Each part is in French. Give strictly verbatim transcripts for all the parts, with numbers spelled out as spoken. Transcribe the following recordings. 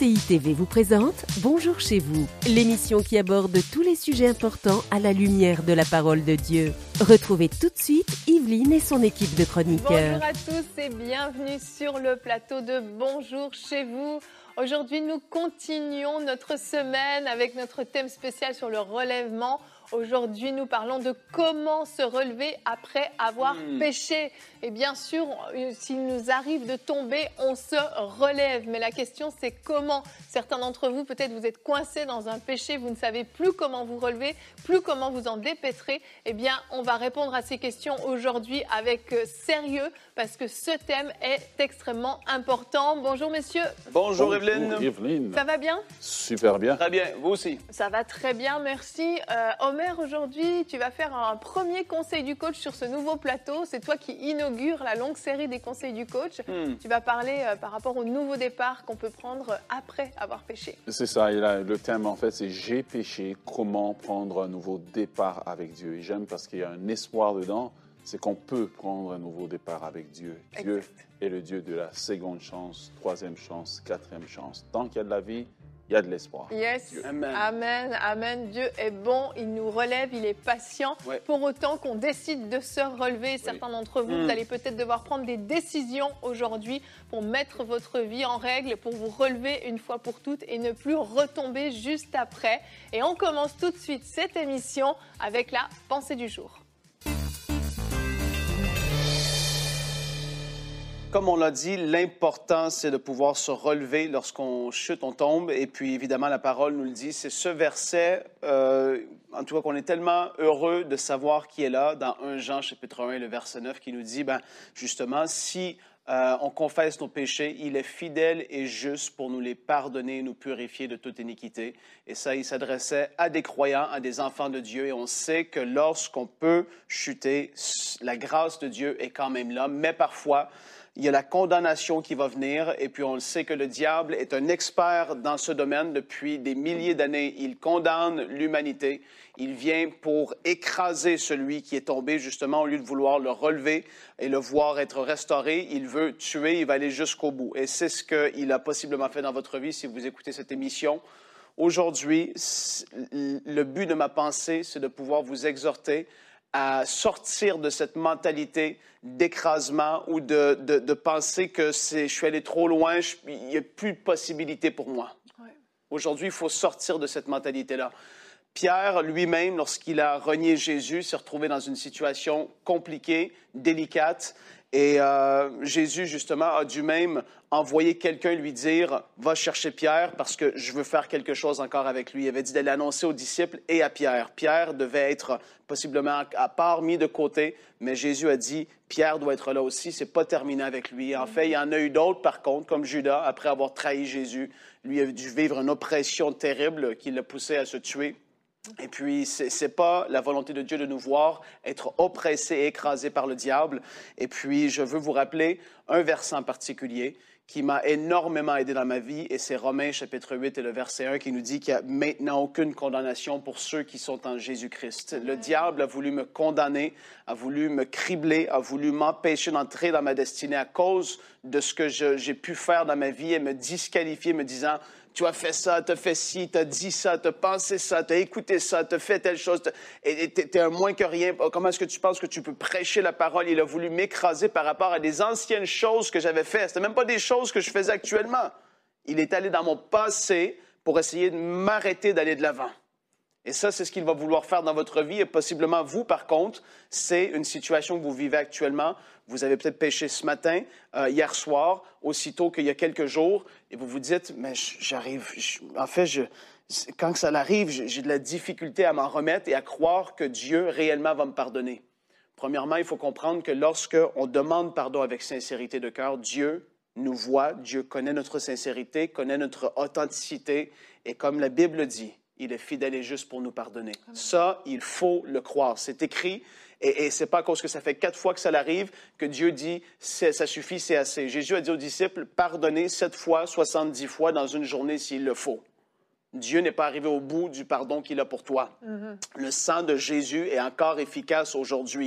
C I T V vous présente Bonjour chez vous, l'émission qui aborde tous les sujets importants à la lumière de la parole de Dieu. Retrouvez tout de suite Yveline et son équipe de chroniqueurs. Bonjour à tous et bienvenue sur le plateau de Bonjour chez vous. Aujourd'hui, nous continuons notre semaine avec notre thème spécial sur le relèvement. Aujourd'hui, nous parlons de comment se relever après avoir mmh. péché. Et bien sûr, s'il nous arrive de tomber, on se relève. Mais la question, c'est comment. Certains d'entre vous, peut-être, vous êtes coincés dans un péché, vous ne savez plus comment vous relever, plus comment vous en dépêtrer. Eh bien, on va répondre à ces questions aujourd'hui avec sérieux, parce que ce thème est extrêmement important. Bonjour, messieurs. Bonjour, Yveline. Bonjour, Yveline. Ça va bien? Super bien. Très bien, vous aussi. Ça va très bien, merci. Euh, Omer, aujourd'hui, tu vas faire un premier conseil du coach sur ce nouveau plateau. C'est toi qui inaugure la longue série des conseils du coach. Hmm. Tu vas parler euh, par rapport au nouveau départ qu'on peut prendre après avoir péché. C'est ça. Et là, le thème, en fait, c'est « J'ai péché, comment prendre un nouveau départ avec Dieu ?» Et j'aime parce qu'il y a un espoir dedans, c'est qu'on peut prendre un nouveau départ avec Dieu. Exact. Dieu est le Dieu de la seconde chance, troisième chance, quatrième chance. Tant qu'il y a de la vie, il y a de l'espoir. Yes. Amen. Amen. Amen. Dieu est bon, il nous relève, il est patient. Ouais. Pour autant qu'on décide de se relever, certains oui. d'entre vous, mmh. vous allez peut-être devoir prendre des décisions aujourd'hui pour mettre votre vie en règle, pour vous relever une fois pour toutes et ne plus retomber juste après. Et on commence tout de suite cette émission avec la pensée du jour. Comme on l'a dit, l'important, c'est de pouvoir se relever lorsqu'on chute, on tombe. Et puis, évidemment, la parole nous le dit. C'est ce verset, euh, en tout cas, qu'on est tellement heureux de savoir qui est là, dans premier Jean, chapitre un, le verset neuf, qui nous dit, ben, justement, si euh, on confesse nos péchés, il est fidèle et juste pour nous les pardonner et nous purifier de toute iniquité. Et ça, il s'adressait à des croyants, à des enfants de Dieu. Et on sait que lorsqu'on peut chuter, la grâce de Dieu est quand même là. Mais parfois, il y a la condamnation qui va venir, et puis on le sait que le diable est un expert dans ce domaine depuis des milliers d'années. Il condamne l'humanité. Il vient pour écraser celui qui est tombé, justement, au lieu de vouloir le relever et le voir être restauré. Il veut tuer, il va aller jusqu'au bout. Et c'est ce qu'il a possiblement fait dans votre vie si vous écoutez cette émission. Aujourd'hui, le but de ma pensée, c'est de pouvoir vous exhorter à sortir de cette mentalité d'écrasement ou de, de, de penser que c'est, je suis allé trop loin, je, il n'y a plus de possibilité pour moi. Ouais. Aujourd'hui, il faut sortir de cette mentalité-là. Pierre, lui-même, lorsqu'il a renié Jésus, s'est retrouvé dans une situation compliquée, délicate. Et euh, Jésus, justement, a dû même envoyer quelqu'un lui dire « Va chercher Pierre parce que je veux faire quelque chose encore avec lui. » Il avait dit d'aller annoncer aux disciples et à Pierre. Pierre devait être possiblement à part, mis de côté, mais Jésus a dit « Pierre doit être là aussi, c'est pas terminé avec lui. » En fait, il y en a eu d'autres, par contre, comme Judas, après avoir trahi Jésus. Lui a dû vivre une oppression terrible qui l'a poussé à se tuer. Et puis, ce n'est pas la volonté de Dieu de nous voir être oppressés et écrasés par le diable. Et puis, je veux vous rappeler un verset en particulier qui m'a énormément aidé dans ma vie, et c'est Romains chapitre huit et le verset un qui nous dit qu'il n'y a maintenant aucune condamnation pour ceux qui sont en Jésus-Christ. Le diable a voulu me condamner, a voulu me cribler, a voulu m'empêcher d'entrer dans ma destinée à cause de ce que je, j'ai pu faire dans ma vie et me disqualifier, me disant « Tu as fait ça, tu as fait ci, tu as dit ça, tu as pensé ça, tu as écouté ça, tu as fait telle chose, et tu es un moins que rien. Comment est-ce que tu penses que tu peux prêcher la parole? » Il a voulu m'écraser par rapport à des anciennes choses que j'avais faites. Ce n'était même pas des choses que je faisais actuellement. Il est allé dans mon passé pour essayer de m'arrêter d'aller de l'avant. Et ça, c'est ce qu'il va vouloir faire dans votre vie. Et possiblement, vous, par contre, c'est une situation que vous vivez actuellement. Vous avez peut-être péché ce matin, euh, hier soir, aussitôt qu'il y a quelques jours, et vous vous dites, mais j'arrive, je, en fait, je, quand ça arrive, j'ai de la difficulté à m'en remettre et à croire que Dieu réellement va me pardonner. Premièrement, il faut comprendre que lorsqu'on demande pardon avec sincérité de cœur, Dieu nous voit, Dieu connaît notre sincérité, connaît notre authenticité, et comme la Bible dit, il est fidèle et juste pour nous pardonner. Amen. Ça, il faut le croire. C'est écrit, et, et ce n'est pas à cause que ça fait quatre fois que ça l'arrive que Dieu dit « ça suffit, c'est assez ». Jésus a dit aux disciples « pardonnez sept fois, soixante-dix fois dans une journée s'il le faut ». Dieu n'est pas arrivé au bout du pardon qu'il a pour toi. Mm-hmm. Le sang de Jésus est encore efficace aujourd'hui.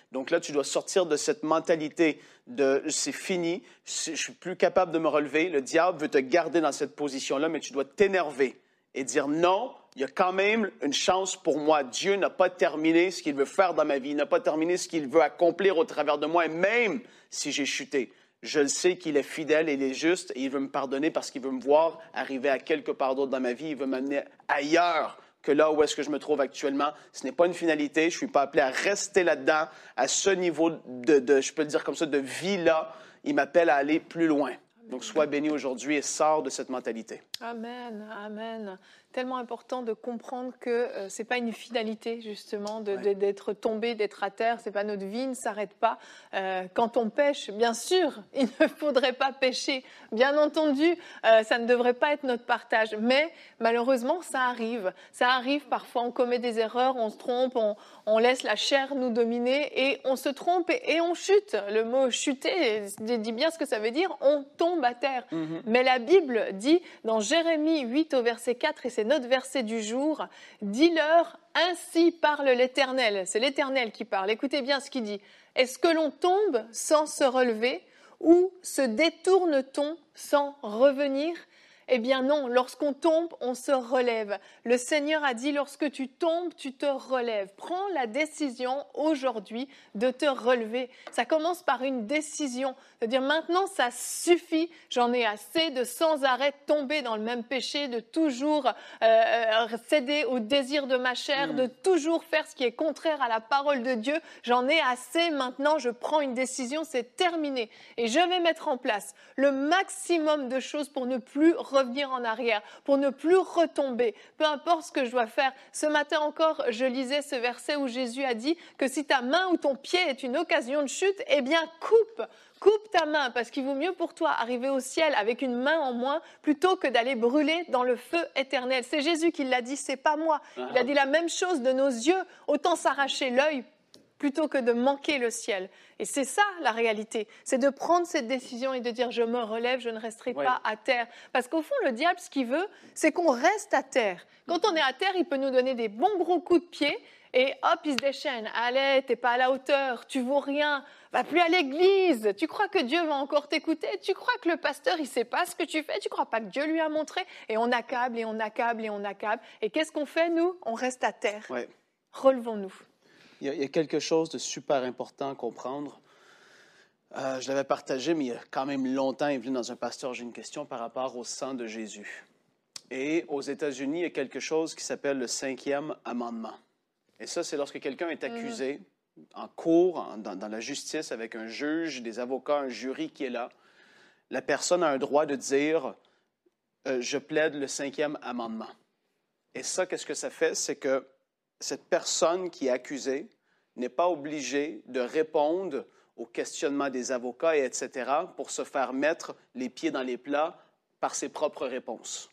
Donc là, tu dois sortir de cette mentalité de « c'est fini, je suis plus capable de me relever ». Le diable veut te garder dans cette position-là, mais tu dois t'énerver et dire « non, il y a quand même une chance pour moi. Dieu n'a pas terminé ce qu'il veut faire dans ma vie, il n'a pas terminé ce qu'il veut accomplir au travers de moi, et même si j'ai chuté, je le sais qu'il est fidèle et il est juste, et il veut me pardonner parce qu'il veut me voir arriver à quelque part d'autre dans ma vie, il veut m'amener ailleurs que là où est-ce que je me trouve actuellement. Ce n'est pas une finalité, je ne suis pas appelé à rester là-dedans, à ce niveau de, de je peux le dire comme ça, de vie-là. Il m'appelle à aller plus loin. Donc, sois béni aujourd'hui et sors de cette mentalité. Amen, amen. Tellement important de comprendre que euh, ce n'est pas une finalité, justement, de, ouais. de, d'être tombé, d'être à terre. C'est pas notre vie ne s'arrête pas. Euh, quand on pêche, bien sûr, il ne faudrait pas pêcher. Bien entendu, euh, ça ne devrait pas être notre partage. Mais malheureusement, ça arrive. Ça arrive, parfois, on commet des erreurs, on se trompe, on, on laisse la chair nous dominer et on se trompe et, et on chute. Le mot « chuter » dit bien ce que ça veut dire. On tombe à terre. Mm-hmm. Mais la Bible dit, dans Jérémie huit au verset quatre, et c'est notre verset du jour, « Dis-leur, ainsi parle l'Éternel ». C'est l'Éternel qui parle. Écoutez bien ce qu'il dit. « Est-ce que l'on tombe sans se relever ou se détourne-t-on sans revenir ?» Eh bien non, lorsqu'on tombe, on se relève. Le Seigneur a dit, lorsque tu tombes, tu te relèves. Prends la décision aujourd'hui de te relever. Ça commence par une décision, de dire maintenant ça suffit, j'en ai assez de sans arrêt tomber dans le même péché, de toujours euh, céder au désir de ma chair, mmh. de toujours faire ce qui est contraire à la parole de Dieu. J'en ai assez, maintenant je prends une décision, c'est terminé. Et je vais mettre en place le maximum de choses pour ne plus revenir revenir en arrière, pour ne plus retomber, peu importe ce que je dois faire. Ce matin encore, je lisais ce verset où Jésus a dit que si ta main ou ton pied est une occasion de chute, eh bien coupe, coupe ta main, parce qu'il vaut mieux pour toi arriver au ciel avec une main en moins plutôt que d'aller brûler dans le feu éternel. C'est Jésus qui l'a dit, c'est pas moi. Il a dit la même chose de nos yeux, autant s'arracher l'œil plutôt que de manquer le ciel. Et c'est ça la réalité, c'est de prendre cette décision et de dire je me relève, je ne resterai ouais. pas à terre. Parce qu'au fond, le diable, ce qu'il veut, c'est qu'on reste à terre. Quand on est à terre, il peut nous donner des bons gros coups de pied et hop, il se déchaîne. Allez, t'es pas à la hauteur, tu vaux rien, va plus à l'église. Tu crois que Dieu va encore t'écouter? Tu crois que le pasteur, il sait pas ce que tu fais? Tu crois pas que Dieu lui a montré? Et on accable et on accable et on accable. Et qu'est-ce qu'on fait, nous? On reste à terre. Ouais. Relevons-nous. Il y, a, il y a quelque chose de super important à comprendre. Euh, je l'avais partagé, mais il y a quand même longtemps, il est venu dans un pasteur, j'ai une question par rapport au sang de Jésus. Et aux États-Unis, il y a quelque chose qui s'appelle le cinquième amendement. Et ça, c'est lorsque quelqu'un est accusé mmh. en cours, en, dans, dans la justice, avec un juge, des avocats, un jury qui est là. La personne a un droit de dire euh, « je plaide le cinquième amendement ». Et ça, qu'est-ce que ça fait? C'est que cette personne qui est accusée n'est pas obligée de répondre aux questionnements des avocats, et et cetera, pour se faire mettre les pieds dans les plats par ses propres réponses.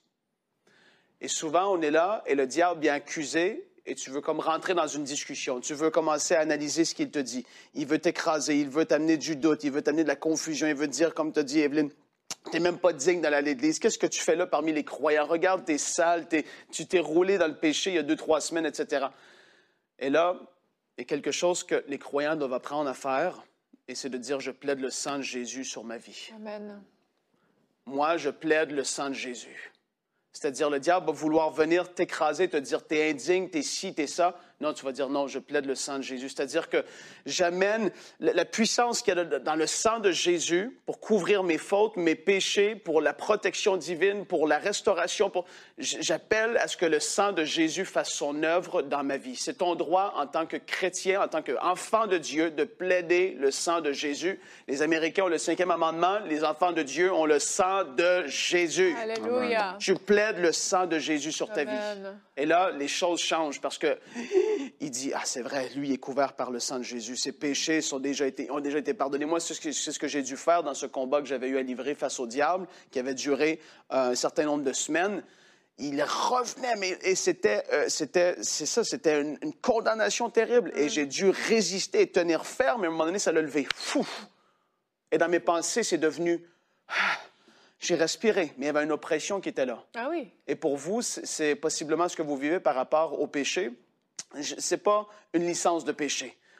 Et souvent, on est là, et le diable vient accuser, et tu veux comme rentrer dans une discussion. Tu veux commencer à analyser ce qu'il te dit. Il veut t'écraser, il veut t'amener du doute, il veut t'amener de la confusion, il veut te dire, comme te dit Evelyne, tu n'es même pas digne d'aller à l'église. Qu'est-ce que tu fais là parmi les croyants? Regarde, tu es sale, t'es, tu t'es roulé dans le péché il y a deux, trois semaines, et cetera. Et là, il y a quelque chose que les croyants doivent apprendre à faire, et c'est de dire, je plaide le sang de Jésus sur ma vie. Amen. Moi, je plaide le sang de Jésus. C'est-à-dire, le diable va vouloir venir t'écraser, te dire, t'es indigne, t'es ci, t'es ça. Non, tu vas dire, non, je plaide le sang de Jésus. C'est-à-dire que j'amène la puissance qu'il y a dans le sang de Jésus pour couvrir mes fautes, mes péchés, pour la protection divine, pour la restauration. Pour... J'appelle à ce que le sang de Jésus fasse son œuvre dans ma vie. C'est ton droit en tant que chrétien, en tant qu'enfant de Dieu, de plaider le sang de Jésus. Les Américains ont le cinquième amendement. Les enfants de Dieu ont le sang de Jésus. Alléluia. Tu plaides le sang de Jésus sur ta Amen. vie. Et là, les choses changent parce que il dit, ah, c'est vrai, lui est couvert par le sang de Jésus. Ses péchés sont déjà été, ont déjà été pardonnés. Moi, c'est ce que, c'est ce que j'ai dû faire dans ce combat que j'avais eu à livrer face au diable, qui avait duré euh, un certain nombre de semaines. Il revenait, mais et c'était, euh, c'était, c'est ça, c'était une, une condamnation terrible. Et j'ai dû résister et tenir ferme. Et à un moment donné, ça l'a levé. Fou! Et dans mes pensées, c'est devenu... Ah, j'ai respiré, mais il y avait une oppression qui était là. Ah oui. Et pour vous, c'est possiblement ce que vous vivez par rapport au péché. Ce n'est pas une licence de péché.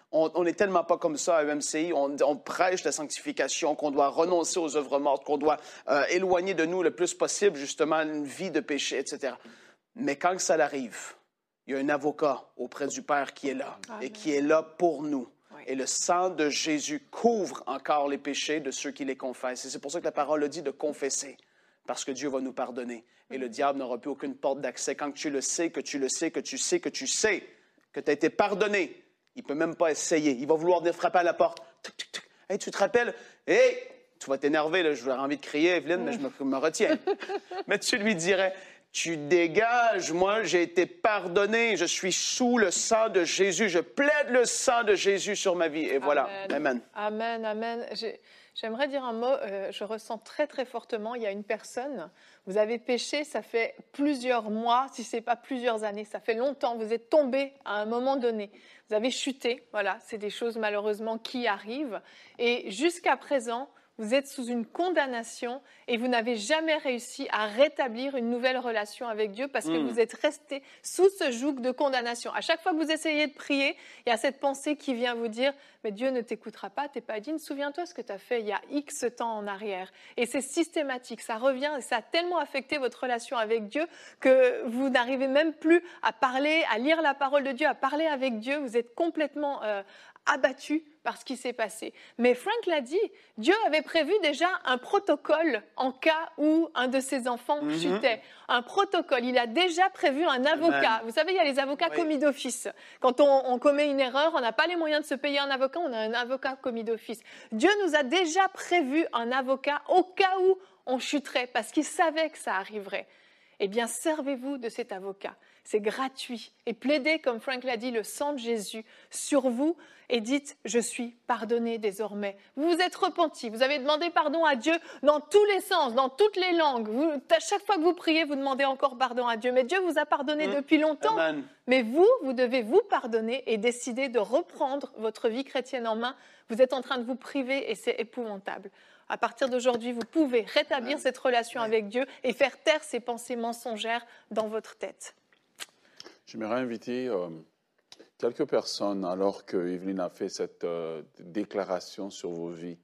On n'est tellement pas comme ça à E M C I. On, on prêche la sanctification, qu'on doit renoncer aux œuvres mortes, qu'on doit euh, éloigner de nous le plus possible, justement, une vie de péché, et cetera. Mais quand ça arrive, il y a un avocat auprès du Père qui est là Amen. Et qui est là pour nous. Oui. Et le sang de Jésus couvre encore les péchés de ceux qui les confessent. Et c'est pour ça que la parole a dit de confesser, parce que Dieu va nous pardonner. Et le diable n'aura plus aucune porte d'accès. Quand tu le sais, que tu le sais, que tu sais, que tu sais que tu as été pardonné, il ne peut même pas essayer. Il va vouloir venir frapper à la porte. Tuc, tuc, tuc. Hey, tu te rappelles? Hey, tu vas t'énerver, là. J'aurais envie de crier, Evelyne, mais je me, me retiens. Mais tu lui dirais, tu dégages, moi, j'ai été pardonné. Je suis sous le sang de Jésus. Je plaide le sang de Jésus sur ma vie. Et voilà. Amen. Amen, amen. amen. J'ai... J'aimerais dire un mot, euh, je ressens très très fortement, il y a une personne, vous avez péché, ça fait plusieurs mois, si ce n'est pas plusieurs années, ça fait longtemps, vous êtes tombé à un moment donné, vous avez chuté, voilà, c'est des choses malheureusement qui arrivent, et jusqu'à présent, vous êtes sous une condamnation et vous n'avez jamais réussi à rétablir une nouvelle relation avec Dieu parce que mmh. vous êtes resté sous ce joug de condamnation. À chaque fois que vous essayez de prier, il y a cette pensée qui vient vous dire « mais Dieu ne t'écoutera pas, tu n'es pas digne, souviens-toi ce que tu as fait il y a X temps en arrière ». Et c'est systématique, ça revient et ça a tellement affecté votre relation avec Dieu que vous n'arrivez même plus à parler, à lire la parole de Dieu, à parler avec Dieu, vous êtes complètement euh, abattu par ce qui s'est passé. Mais Frank l'a dit, Dieu avait prévu déjà un protocole en cas où un de ses enfants mm-hmm. chutait. Un protocole, il a déjà prévu un avocat. Amen. Vous savez, il y a les avocats oui. commis d'office. Quand on, on commet une erreur, on n'a pas les moyens de se payer un avocat, on a un avocat commis d'office. Dieu nous a déjà prévu un avocat au cas où on chuterait, parce qu'il savait que ça arriverait. Eh bien, servez-vous de cet avocat. C'est gratuit. Et plaidez, comme Frank l'a dit, le sang de Jésus sur vous et dites « Je suis pardonné désormais ». Vous vous êtes repenti, vous avez demandé pardon à Dieu dans tous les sens, dans toutes les langues. Vous, à chaque fois que vous priez, vous demandez encore pardon à Dieu. Mais Dieu vous a pardonné mmh. depuis longtemps. Amen. Mais vous, vous devez vous pardonner et décider de reprendre votre vie chrétienne en main. Vous êtes en train de vous priver et c'est épouvantable. À partir d'aujourd'hui, vous pouvez rétablir Amen. Cette relation Amen. Avec Dieu et faire taire ces pensées mensongères dans votre tête. J'aimerais inviter euh, quelques personnes, alors que Evelyne a fait cette euh, déclaration sur vos vies,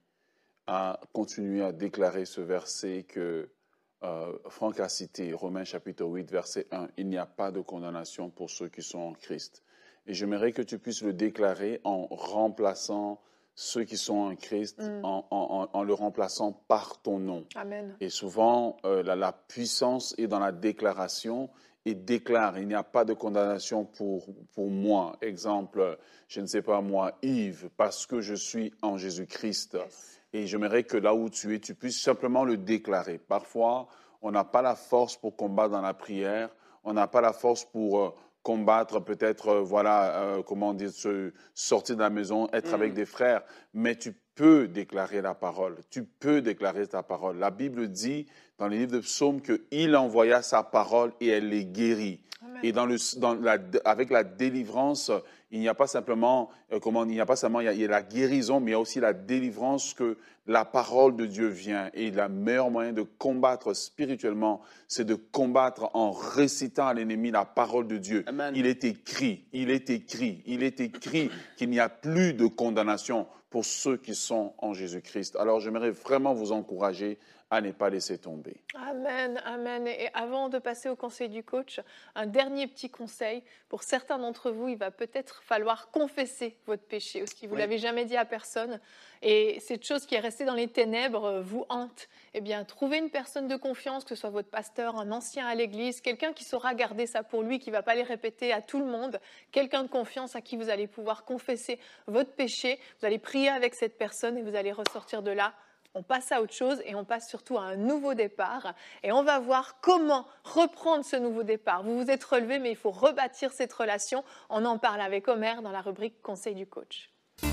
à continuer à déclarer ce verset que euh, Franck a cité, Romains chapitre huit, verset un. « Il n'y a pas de condamnation pour ceux qui sont en Christ. » Et j'aimerais que tu puisses le déclarer en remplaçant ceux qui sont en Christ, mm. en, en, en le remplaçant par ton nom. Amen. Et souvent, euh, la, la puissance est dans la déclaration. Et déclare, il n'y a pas de condamnation pour, pour moi. Exemple, je ne sais pas moi, Yves, parce que je suis en Jésus-Christ. Yes. Et j'aimerais que là où tu es, tu puisses simplement le déclarer. Parfois, on n'a pas la force pour combattre dans la prière. On n'a pas la force pour euh, combattre, peut-être, euh, voilà, euh, comment dire, se sortir de la maison, être mmh. avec des frères. Mais tu peux déclarer la parole. Tu peux déclarer ta parole. La Bible dit dans les livres de psaumes qu'il envoya sa parole et elle les guérit. Amen. Et dans le, dans la, avec la délivrance, il n'y a pas simplement, euh, comment, il n'y a pas seulement il y a, il y a la guérison, mais il y a aussi la délivrance que la parole de Dieu vient. Et le meilleur moyen de combattre spirituellement, c'est de combattre en récitant à l'ennemi la parole de Dieu. Amen. Il est écrit, il est écrit, il est écrit qu'il n'y a plus de condamnation pour ceux qui sont en Jésus-Christ. Alors, j'aimerais vraiment vous encourager à ne pas laisser tomber. Amen, amen. Et avant de passer au conseil du coach, un dernier petit conseil. Pour certains d'entre vous, il va peut-être falloir confesser votre péché aussi. Vous ne oui. l'avez jamais dit à personne. Et cette chose qui est restée dans les ténèbres vous hante. Eh bien, trouvez une personne de confiance, que ce soit votre pasteur, un ancien à l'église, quelqu'un qui saura garder ça pour lui, qui ne va pas les répéter à tout le monde, quelqu'un de confiance à qui vous allez pouvoir confesser votre péché. Vous allez prier avec cette personne et vous allez ressortir de là. On passe à autre chose et on passe surtout à un nouveau départ. Et on va voir comment reprendre ce nouveau départ. Vous vous êtes relevé, mais il faut rebâtir cette relation. On en parle avec Omer dans la rubrique Conseil du coach.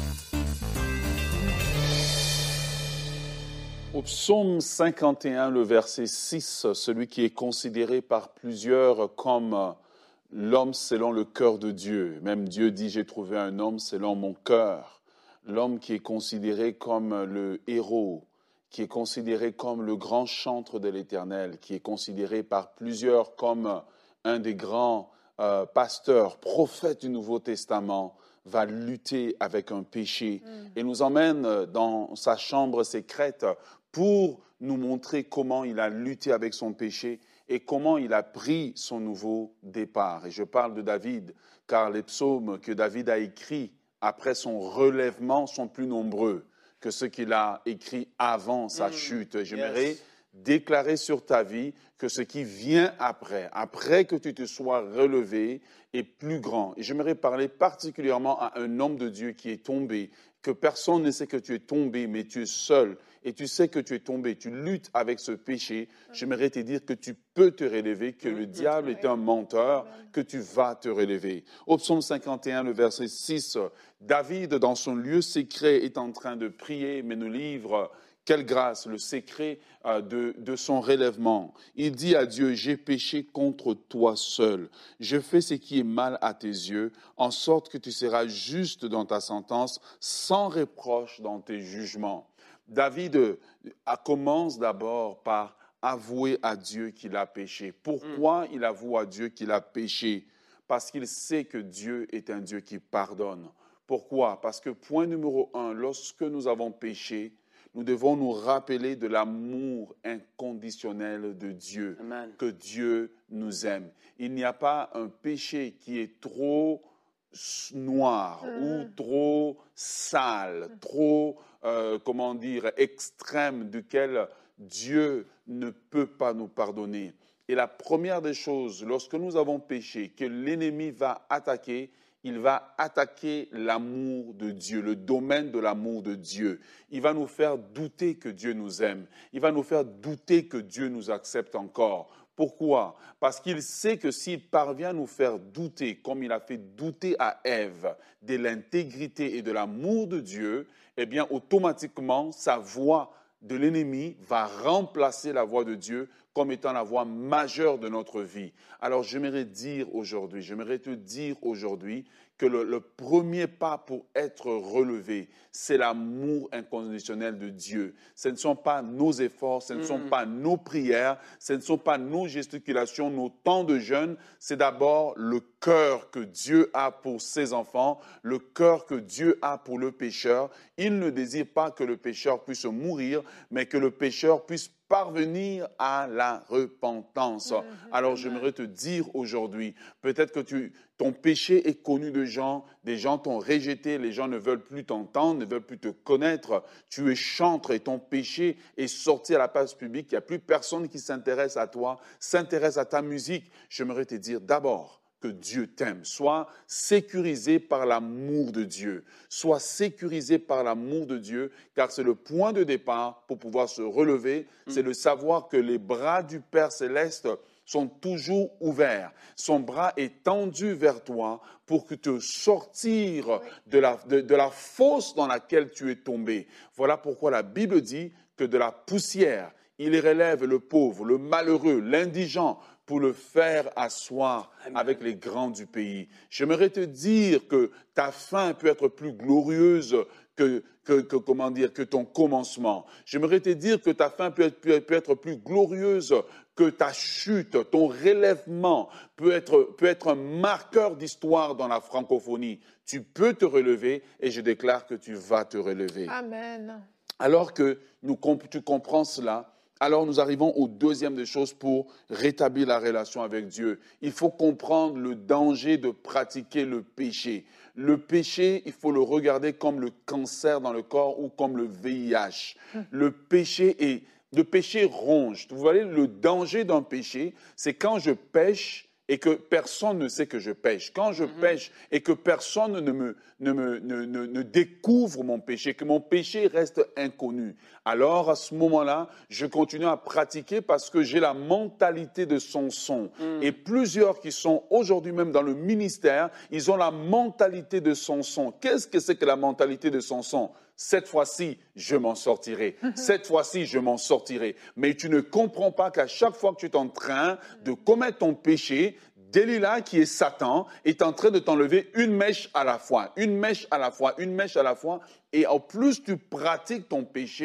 Au psaume cinquante et un, le verset six, celui qui est considéré par plusieurs comme l'homme selon le cœur de Dieu. Même Dieu dit, j'ai trouvé un homme selon mon cœur. L'homme qui est considéré comme le héros, qui est considéré comme le grand chantre de l'Éternel, qui est considéré par plusieurs comme un des grands euh, pasteurs, prophètes du Nouveau Testament, va lutter avec un péché et nous emmène dans sa chambre secrète pour nous montrer comment il a lutté avec son péché et comment il a pris son nouveau départ. Et je parle de David, car les psaumes que David a écrits après son relèvement sont plus nombreux que ceux qu'il a écrits avant sa mm. chute. J'aimerais yes. déclarer sur ta vie que ce qui vient après, après que tu te sois relevé, est plus grand. Et j'aimerais parler particulièrement à un homme de Dieu qui est tombé, que personne ne sait que tu es tombé, mais tu es seul. Et tu sais que tu es tombé, tu luttes avec ce péché. J'aimerais te dire que tu peux te relever, que le diable est un menteur, que tu vas te relever. Au psaume cinquante et un, le verset six, David, dans son lieu secret, est en train de prier, mais nous livre quelle grâce, le secret euh, de, de son relèvement. Il dit à Dieu, j'ai péché contre toi seul. Je fais ce qui est mal à tes yeux, en sorte que tu seras juste dans ta sentence, sans reproche dans tes jugements. David euh, commence d'abord par avouer à Dieu qu'il a péché. Pourquoi mm. il avoue à Dieu qu'il a péché? Parce qu'il sait que Dieu est un Dieu qui pardonne. Pourquoi? Parce que point numéro un, lorsque nous avons péché, nous devons nous rappeler de l'amour inconditionnel de Dieu, Amen. Que Dieu nous aime. Il n'y a pas un péché qui est trop noir mmh. ou trop sale, mmh. trop, euh, comment dire, extrême, duquel Dieu ne peut pas nous pardonner. Et la première des choses, lorsque nous avons péché, que l'ennemi va attaquer, il va attaquer l'amour de Dieu, le domaine de l'amour de Dieu. Il va nous faire douter que Dieu nous aime. Il va nous faire douter que Dieu nous accepte encore. Pourquoi? Parce qu'il sait que s'il parvient à nous faire douter, comme il a fait douter à Ève, de l'intégrité et de l'amour de Dieu, eh bien, automatiquement, sa voix de l'ennemi va remplacer la voix de Dieu comme étant la voie majeure de notre vie. Alors, j'aimerais dire aujourd'hui, j'aimerais te dire aujourd'hui que le, le premier pas pour être relevé, c'est l'amour inconditionnel de Dieu. Ce ne sont pas nos efforts, ce ne sont pas nos prières, ce ne sont pas nos gesticulations, nos temps de jeûne. C'est d'abord le cœur que Dieu a pour ses enfants, le cœur que Dieu a pour le pécheur. Il ne désire pas que le pécheur puisse mourir, mais que le pécheur puisse parvenir à la repentance. Mmh, Alors, j'aimerais te dire aujourd'hui, peut-être que tu, ton péché est connu de gens, des gens t'ont rejeté, les gens ne veulent plus t'entendre, ne veulent plus te connaître. Tu es chantre et ton péché est sorti à la place publique. Il n'y a plus personne qui s'intéresse à toi, s'intéresse à ta musique. J'aimerais te dire d'abord que Dieu t'aime. Sois sécurisé par l'amour de Dieu. Sois sécurisé par l'amour de Dieu, car c'est le point de départ pour pouvoir se relever. Mm. C'est de savoir que les bras du Père Céleste sont toujours ouverts. Son bras est tendu vers toi pour que te sortir oui. de, la, de, de la fosse dans laquelle tu es tombé. Voilà pourquoi la Bible dit que de la poussière, il relève le pauvre, le malheureux, l'indigent, pour le faire asseoir Amen. Avec les grands du pays. J'aimerais te dire que ta fin peut être plus glorieuse que, que, que, comment dire, que ton commencement. J'aimerais te dire que ta fin peut être, peut, peut être plus glorieuse que ta chute. Ton relèvement peut être, peut être un marqueur d'histoire dans la francophonie. Tu peux te relever et je déclare que tu vas te relever. Amen. Alors que nous, tu comprends cela, alors nous arrivons au deuxième des choses pour rétablir la relation avec Dieu. Il faut comprendre le danger de pratiquer le péché. Le péché, il faut le regarder comme le cancer dans le corps ou comme le V I H. Le péché est, le péché ronge. Vous voyez, le danger d'un péché, c'est quand je pêche et que personne ne sait que je pêche. Quand je mm-hmm. pêche et que personne ne, me, ne, me, ne, ne, ne découvre mon péché, que mon péché reste inconnu, alors à ce moment-là, je continue à pratiquer parce que j'ai la mentalité de Samson. Mm. Et plusieurs qui sont aujourd'hui même dans le ministère, ils ont la mentalité de Samson. Qu'est-ce que c'est que la mentalité de Samson ? Cette fois-ci, je m'en sortirai. Cette fois-ci, je m'en sortirai. Mais tu ne comprends pas qu'à chaque fois que tu es en train de commettre ton péché, Delilah, qui est Satan, est en train de t'enlever une mèche à la fois, une mèche à la fois, une mèche à la fois. Et en plus, tu pratiques ton péché,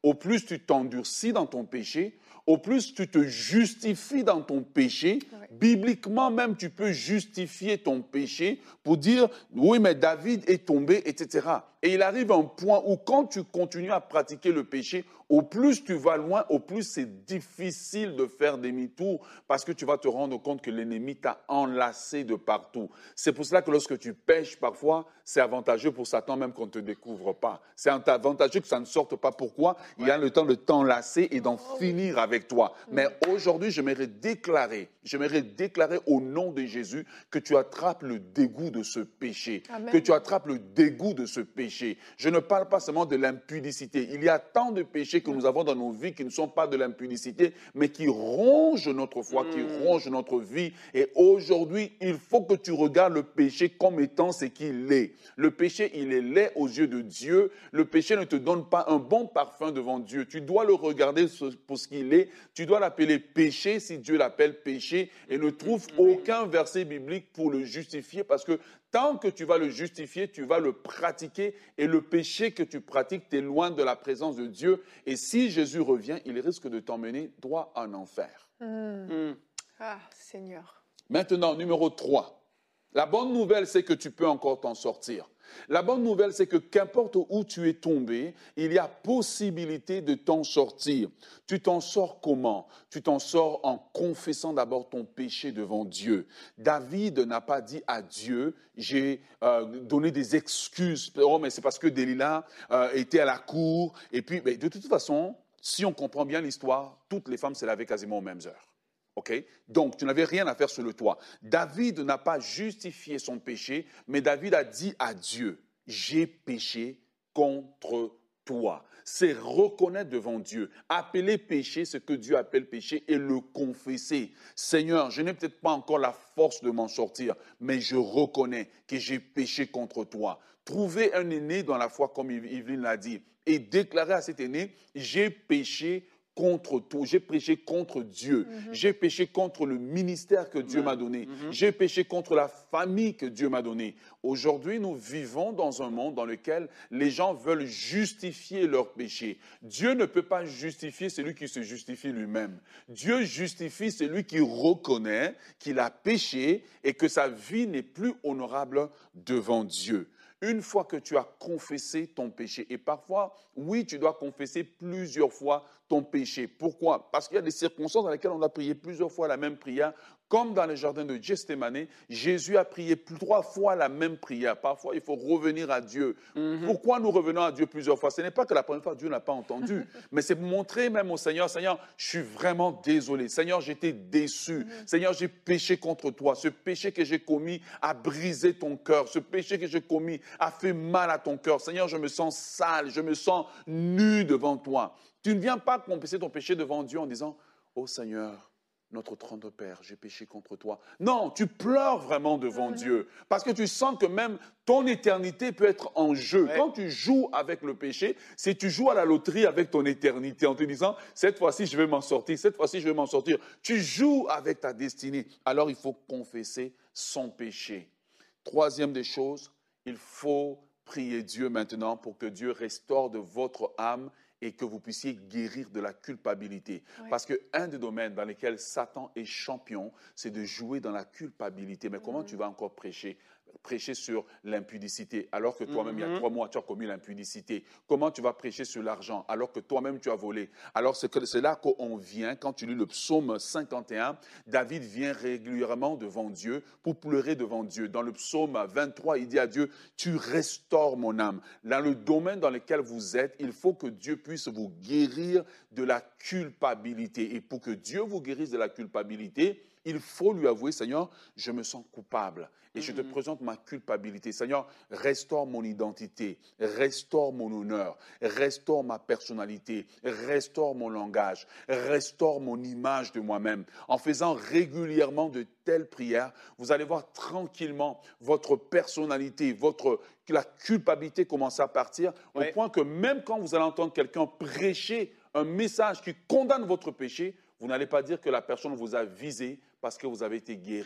au plus tu t'endurcis dans ton péché, au plus tu te justifies dans ton péché. Ouais. Bibliquement même, tu peux justifier ton péché pour dire, oui, mais David est tombé, et cetera. Et il arrive un point où quand tu continues à pratiquer le péché, au plus tu vas loin, au plus c'est difficile de faire demi-tour parce que tu vas te rendre compte que l'ennemi t'a enlacé de partout. C'est pour cela que lorsque tu pêches, parfois, c'est avantageux pour Satan même qu'on ne te découvre pas. C'est avantageux que ça ne sorte pas. Pourquoi? Il y a le temps de t'enlacer et d'en Oh, finir avec toi. oui. Mais aujourd'hui, j'aimerais déclarer, j'aimerais déclarer au nom de Jésus que tu attrapes le dégoût de ce péché, Amen. que tu attrapes le dégoût de ce péché. Je ne parle pas seulement de l'impudicité. Il y a tant de péchés que nous avons dans nos vies qui ne sont pas de l'impudicité, mais qui rongent notre foi, qui rongent notre vie. Et aujourd'hui, il faut que tu regardes le péché comme étant ce qu'il est. Le péché, il est laid aux yeux de Dieu. Le péché ne te donne pas un bon parfum devant Dieu. Tu dois le regarder pour ce qu'il est. Tu dois l'appeler péché si Dieu l'appelle péché et ne trouve aucun verset biblique pour le justifier parce que tant que tu vas le justifier, tu vas le pratiquer et le péché que tu pratiques t'éloigne de la présence de Dieu. Et si Jésus revient, il risque de t'emmener droit en enfer. Mm. Mm. Ah, Seigneur. Maintenant, numéro trois. La bonne nouvelle, c'est que tu peux encore t'en sortir. La bonne nouvelle, c'est que qu'importe où tu es tombé, il y a possibilité de t'en sortir. Tu t'en sors comment? Tu t'en sors en confessant d'abord ton péché devant Dieu. David n'a pas dit à Dieu, j'ai euh, donné des excuses. Oh, mais c'est parce que Delilah euh, était à la cour. Et puis, mais de toute façon, si on comprend bien l'histoire, toutes les femmes se lavaient quasiment aux mêmes heures. Okay? Donc, tu n'avais rien à faire sur le toit. David n'a pas justifié son péché, mais David a dit à Dieu, j'ai péché contre toi. C'est reconnaître devant Dieu, appeler péché ce que Dieu appelle péché et le confesser. Seigneur, je n'ai peut-être pas encore la force de m'en sortir, mais je reconnais que j'ai péché contre toi. Trouver un aîné dans la foi, comme Yveline l'a dit, et déclarer à cet aîné, j'ai péché contre toi, j'ai péché contre Dieu, mm-hmm. j'ai péché contre le ministère que Dieu m'a donné, mm-hmm. j'ai péché contre la famille que Dieu m'a donnée. Aujourd'hui, nous vivons dans un monde dans lequel les gens veulent justifier leurs péchés. Dieu ne peut pas justifier celui qui se justifie lui-même. Dieu justifie celui qui reconnaît qu'il a péché et que sa vie n'est plus honorable devant Dieu. Une fois que tu as confessé ton péché, et parfois, oui, tu dois confesser plusieurs fois ton péché. Pourquoi? Parce qu'il y a des circonstances dans lesquelles on a prié plusieurs fois la même prière, comme dans le jardin de Gethsémani, Jésus a prié trois fois la même prière. Parfois, il faut revenir à Dieu. Mm-hmm. Pourquoi nous revenons à Dieu plusieurs fois? Ce n'est pas que la première fois, Dieu n'a pas entendu, mais c'est pour montrer même au Seigneur, Seigneur, je suis vraiment désolé. Seigneur, j'étais déçu. Mm-hmm. Seigneur, j'ai péché contre toi. Ce péché que j'ai commis a brisé ton cœur. Ce péché que j'ai commis a fait mal à ton cœur. Seigneur, je me sens sale, je me sens nu devant toi. Tu ne viens pas confesser ton péché devant Dieu en disant, oh Seigneur, notre trône Père, j'ai péché contre toi. Non, tu pleures vraiment devant mmh. Dieu parce que tu sens que même ton éternité peut être en jeu. Ouais. Quand tu joues avec le péché, c'est tu joues à la loterie avec ton éternité en te disant, cette fois-ci, je vais m'en sortir, cette fois-ci, je vais m'en sortir. Tu joues avec ta destinée. Alors, il faut confesser son péché. Troisième des choses, il faut prier Dieu maintenant pour que Dieu restaure de votre âme et que vous puissiez guérir de la culpabilité. Oui. Parce qu'un des domaines dans lesquels Satan est champion, c'est de jouer dans la culpabilité. Mais mmh. comment tu vas encore prêcher prêcher sur l'impudicité alors que toi-même, mm-hmm. il y a trois mois, tu as commis l'impudicité? Comment tu vas prêcher sur l'argent alors que toi-même, tu as volé? Alors, c'est, que, c'est là qu'on vient, quand tu lis le psaume cinquante et un, David vient régulièrement devant Dieu pour pleurer devant Dieu. Dans le psaume vingt-trois, il dit à Dieu, tu restaures mon âme. Dans le domaine dans lequel vous êtes, il faut que Dieu puisse vous guérir de la culpabilité. Et pour que Dieu vous guérisse de la culpabilité, il faut lui avouer, Seigneur, je me sens coupable et mm-hmm. je te présente ma culpabilité. Seigneur, restaure mon identité, restaure mon honneur, restaure ma personnalité, restaure mon langage, restaure mon image de moi-même. En faisant régulièrement de telles prières, vous allez voir tranquillement votre personnalité, votre, la culpabilité commencer à partir, oui. au point que même quand vous allez entendre quelqu'un prêcher un message qui condamne votre péché, vous n'allez pas dire que la personne vous a visé parce que vous avez été guéri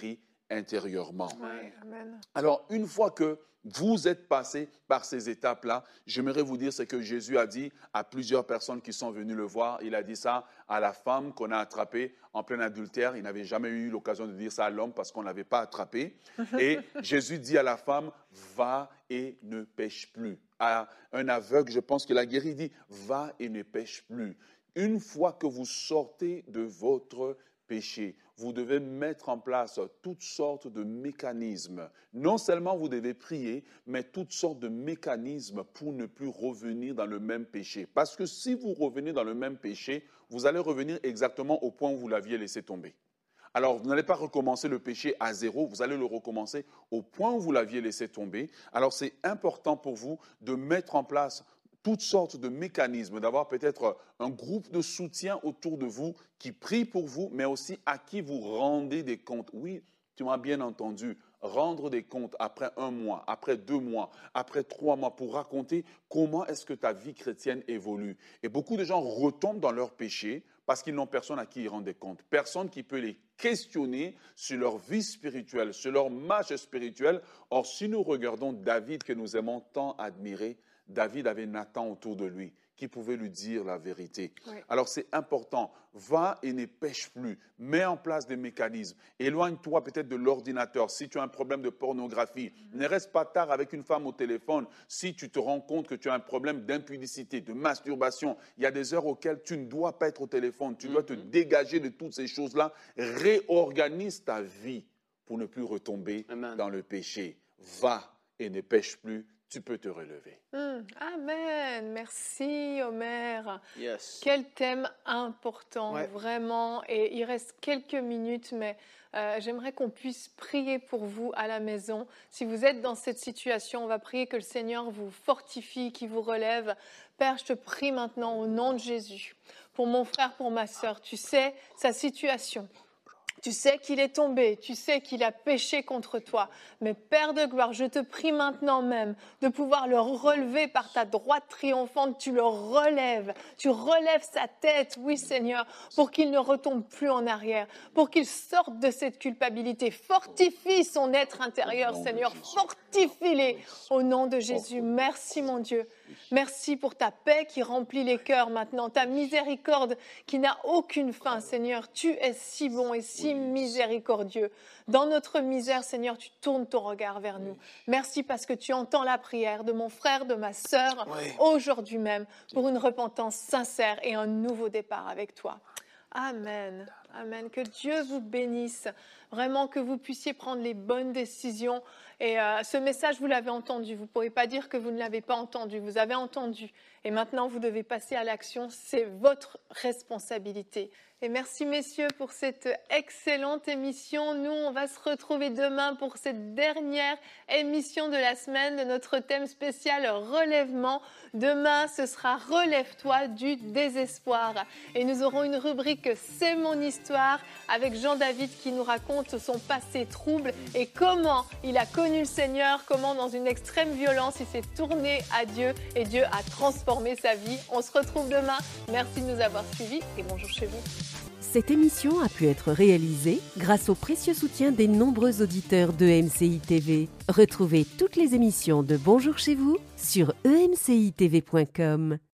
intérieurement. Ouais, amen. Alors, une fois que vous êtes passé par ces étapes-là, j'aimerais vous dire ce que Jésus a dit à plusieurs personnes qui sont venues le voir. Il a dit ça à la femme qu'on a attrapée en plein adultère. Il n'avait jamais eu l'occasion de dire ça à l'homme parce qu'on ne l'avait pas attrapé. Et Jésus dit à la femme, va et ne pêche plus. À un aveugle, je pense qu'il a guéri, il dit, va et ne pêche plus. Une fois que vous sortez de votre péché, vous devez mettre en place toutes sortes de mécanismes. Non seulement vous devez prier, mais toutes sortes de mécanismes pour ne plus revenir dans le même péché. Parce que si vous revenez dans le même péché, vous allez revenir exactement au point où vous l'aviez laissé tomber. Alors, vous n'allez pas recommencer le péché à zéro, vous allez le recommencer au point où vous l'aviez laissé tomber. Alors, c'est important pour vous de mettre en place toutes sortes de mécanismes, d'avoir peut-être un groupe de soutien autour de vous qui prie pour vous, mais aussi à qui vous rendez des comptes. Oui, tu m'as bien entendu, rendre des comptes après un mois, après deux mois, après trois mois, pour raconter comment est-ce que ta vie chrétienne évolue. Et beaucoup de gens retombent dans leur péché parce qu'ils n'ont personne à qui ils rendent des comptes, personne qui peut les questionner sur leur vie spirituelle, sur leur marche spirituelle. Or, si nous regardons David, que nous aimons tant admirer, David avait Nathan autour de lui qui pouvait lui dire la vérité. Oui. Alors c'est important, va et ne pêche plus, mets en place des mécanismes, éloigne-toi peut-être de l'ordinateur si tu as un problème de pornographie, mm-hmm. ne reste pas tard avec une femme au téléphone si tu te rends compte que tu as un problème d'impudicité, de masturbation. Il y a des heures auxquelles tu ne dois pas être au téléphone, tu mm-hmm. dois te dégager de toutes ces choses-là, réorganise ta vie pour ne plus retomber Amen. Dans le péché. Va et ne pêche plus. Tu peux te relever. Mmh, amen. Merci, Omer. Yes. Quel thème important, ouais. vraiment. Et il reste quelques minutes, mais euh, j'aimerais qu'on puisse prier pour vous à la maison. Si vous êtes dans cette situation, on va prier que le Seigneur vous fortifie, qu'il vous relève. Père, je te prie maintenant au nom de Jésus, pour mon frère, pour ma sœur. Tu sais sa situation. Tu sais qu'il est tombé, tu sais qu'il a péché contre toi. Mais Père de gloire, je te prie maintenant même de pouvoir le relever par ta droite triomphante. Tu le relèves, tu relèves sa tête, oui Seigneur, pour qu'il ne retombe plus en arrière, pour qu'il sorte de cette culpabilité. Fortifie son être intérieur, Seigneur, fortifie-les au nom de Jésus. Merci mon Dieu. Merci pour ta paix qui remplit les cœurs maintenant, ta miséricorde qui n'a aucune fin, Seigneur. Tu es si bon et si miséricordieux. Dans notre misère, Seigneur, tu tournes ton regard vers nous. Merci parce que tu entends la prière de mon frère, de ma sœur, oui. aujourd'hui même, pour une repentance sincère et un nouveau départ avec toi. Amen. Amen. Que Dieu vous bénisse. Vraiment que vous puissiez prendre les bonnes décisions. Et euh, ce message, vous l'avez entendu. Vous ne pourrez pas dire que vous ne l'avez pas entendu. Vous avez entendu. Et maintenant, vous devez passer à l'action. C'est votre responsabilité. Et merci, messieurs, pour cette excellente émission. Nous, on va se retrouver demain pour cette dernière émission de la semaine de notre thème spécial Relèvement. Demain, ce sera Relève-toi du désespoir. Et nous aurons une rubrique C'est mon histoire avec Jean-David qui nous raconte son passé trouble et comment il a connu le Seigneur, comment dans une extrême violence, il s'est tourné à Dieu et Dieu a transformé sa vie. On se retrouve demain. Merci de nous avoir suivis et bonjour chez vous. Cette émission a pu être réalisée grâce au précieux soutien des nombreux auditeurs de E M C I T V. Retrouvez toutes les émissions de Bonjour chez vous sur e m c i t v point com.